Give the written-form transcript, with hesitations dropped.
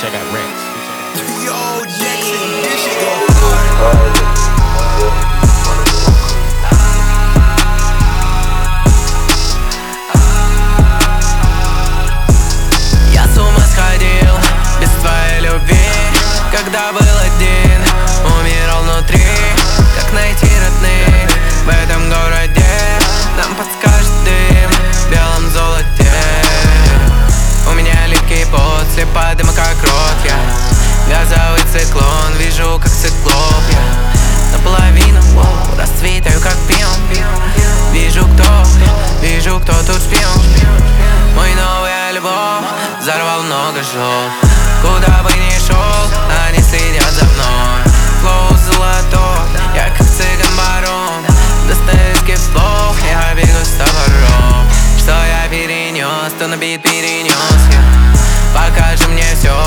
Bitch, I got racks. Yo, Jackson, this shit go hard. Я с ума сходил без твоей любви, когда был один, умирал внутри. Как найти родных в этом городе? Нам подскажет дым в белом золоте. У меня липкий пот, слепа дыма как рот. Я газовый циклон, вижу как циклоп. Я наполовину расцветаю как пион. Вижу кто тут шпион. Мой новый альбом взорвал много жёл. Куда бы ни шел, они следят за мной. Флоу золотой, я как цыган-барон. Достоевский слов, я бегу с топором. Что я перенес, то на бит перенес я. Покажи мне все,